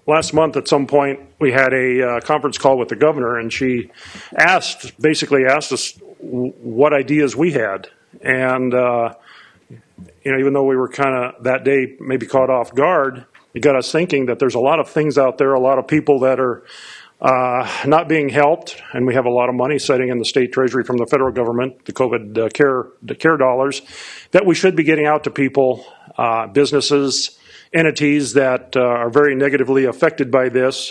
last month at some point we had a conference call with the governor, and she basically asked us what ideas we had. And, even though we were kind of that day maybe caught off guard, it got us thinking that there's a lot of things out there, a lot of people that are not being helped, and we have a lot of money sitting in the state treasury from the federal government, the COVID care dollars, that we should be getting out to people, businesses, entities that are very negatively affected by this.